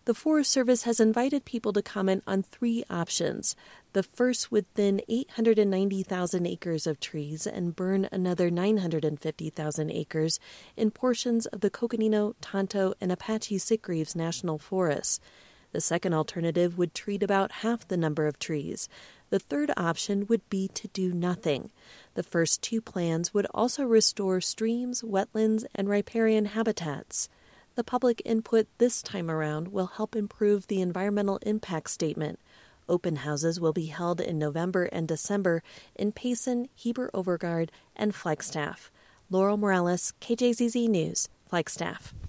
The Forest Service has invited people to comment on 3 options. The first would thin 890,000 acres of trees and burn another 950,000 acres in portions of the Coconino, Tonto, and Apache Sitgreaves National Forests. The second alternative would treat about half the number of trees. The third option would be to do nothing. The first 2 plans would also restore streams, wetlands, and riparian habitats. The public input this time around will help improve the environmental impact statement. Open houses will be held in November and December in Payson, Heber Overgaard, and Flagstaff. Laurel Morales, KJZZ News, Flagstaff.